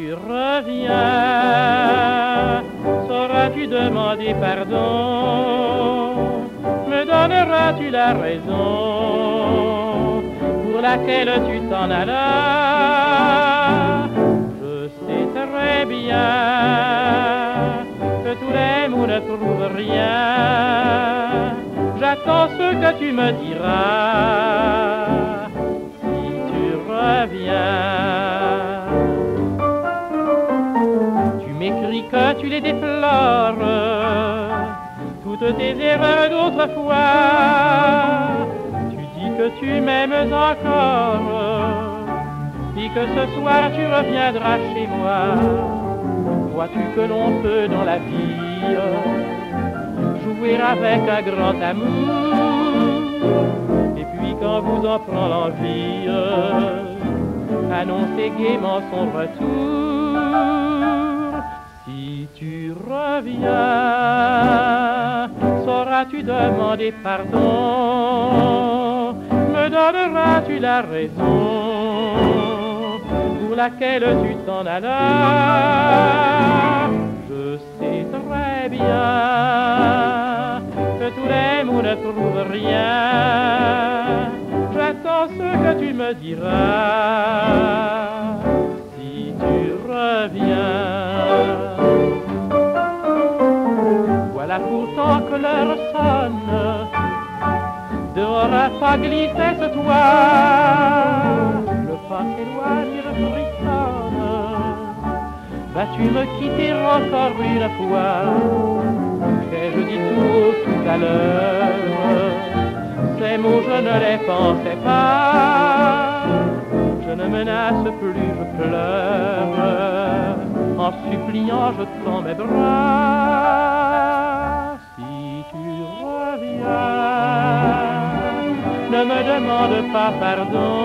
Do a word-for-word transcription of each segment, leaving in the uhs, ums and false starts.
tu reviens, sauras-tu demander pardon? Me donneras-tu la raison pour laquelle tu t'en allas? Je sais très bien que tous les mots ne trouvent rien. J'attends ce que tu me diras si tu reviens. Tu m'écris que tu les déplores, toutes tes erreurs d'autrefois. Tu dis que tu m'aimes encore et que ce soir tu reviendras chez moi. Vois-tu que l'on peut dans la vie jouer avec un grand amour, et puis quand vous en prend l'envie, annoncer gaiement son retour. Si tu reviens, sauras-tu demander pardon? Me donneras-tu la raison pour laquelle tu t'en allas? Je sais très bien que tous les mots ne trouvent rien. J'attends ce que tu me diras si tu reviens. Voilà pourtant que l'heure sonne, dehors un pas glissait ce toit. Le pas s'éloigne, le frissonne. Vas-tu me quitter encore une fois? Qu'ai-je dit tout haut tout à l'heure? Ces mots je ne les pensais pas. Je ne menace plus, je pleure. En suppliant je tends mes bras. Si tu reviens, ne me demande pas pardon,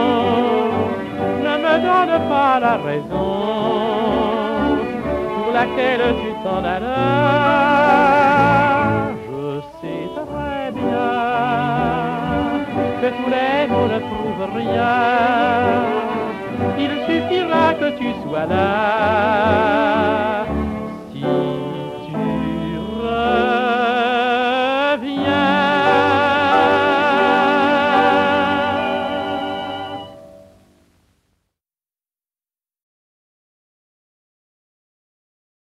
ne me donne pas la raison pour laquelle tu t'en allas.